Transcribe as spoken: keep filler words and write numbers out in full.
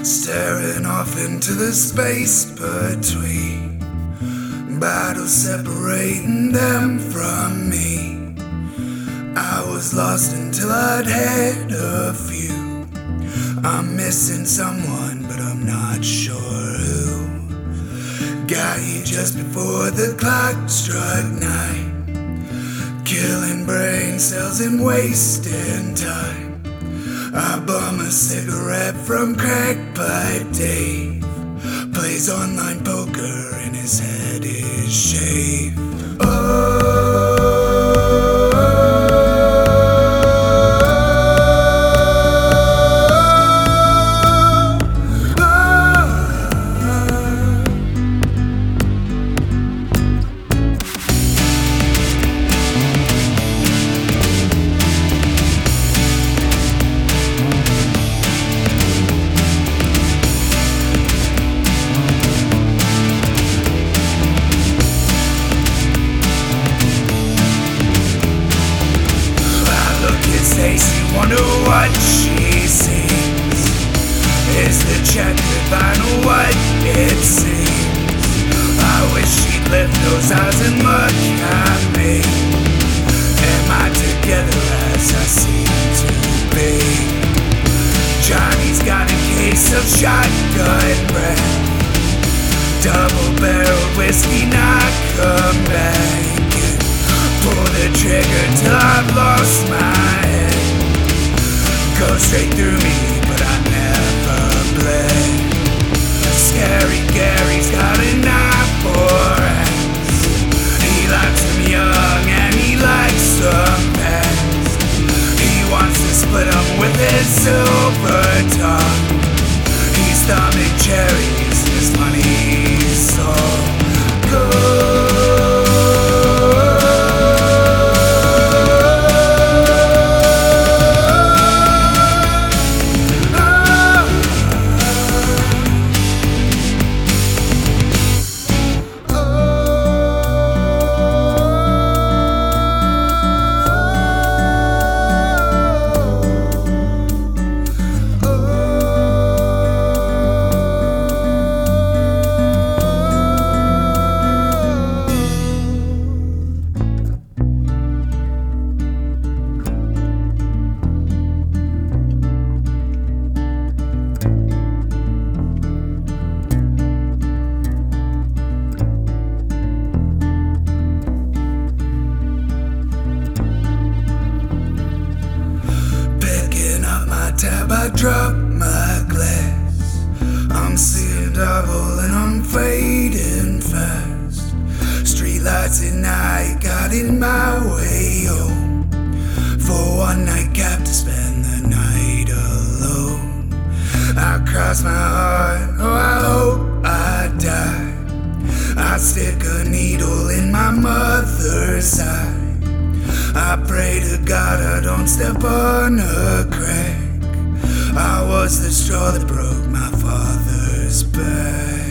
staring off into the space between, battles separating them from me. I was lost until I'd had a few. I'm missing someone, but I'm not sure who. Got you just before the clock struck nine, killing brain cells and wasting time. I bum a cigarette from Crackpipe Dave, plays online poker and his head is shaved. Oh, Stacy, wonder what she sees. Is the checkered vinyl what it seems? I wish she'd lift those eyes and look at me. Am I together as I seem to be? Johnny's got a case of shotgun breath, double-barreled whiskey, not come back. Pull the trigger till I've lost my head. Go straight through me, but I never bled. Scary Gary's got a knife for ass. He likes them young and he likes them fast. He wants to split them with his silver tongue. He's thumbing cherries, his money's all gold. Tab, I drop my glass. I'm seeing double and I'm fading fast. Streetlights at night got in my way home. For one nightcap to spend the night alone. I cross my heart, oh I hope I die. I stick a needle in my mother's side. I pray to God I don't step on a crack. I was the straw that broke my father's back.